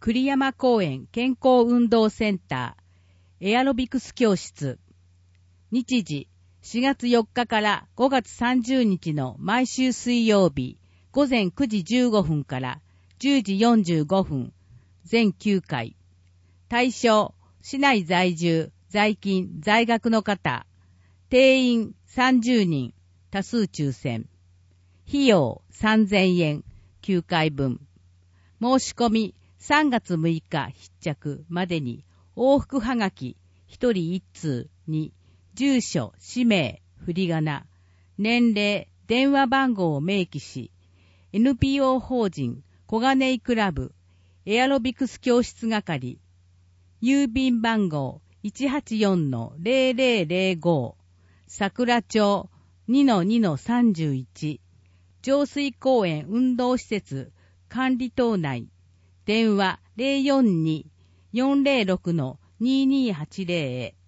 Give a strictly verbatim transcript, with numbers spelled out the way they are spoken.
栗山公園健康運動センターエアロビクス教室。日時しがつよっかからごがつさんじゅうにちの毎週水曜日ごぜんくじじゅうごふんからじゅうじよんじゅうごふん全きゅうかい。対象市内在住在勤在学の方。定員さんじゅうにん多数抽選。費用さんぜんえんきゅうかいぶん。申し込みさんがつむいか必着までに往復はがきひとりいっつうに住所、氏名、振り仮名、年齢、電話番号を明記し エヌピーオー 法人小金井クラブエアロビクス教室係郵便番号 いちはちよんのぜろぜろぜろご 桜町 にのにのさんじゅういち 上水公園運動施設管理棟内。電話 ゼロよんに よんゼロろくのににはちゼロ へ。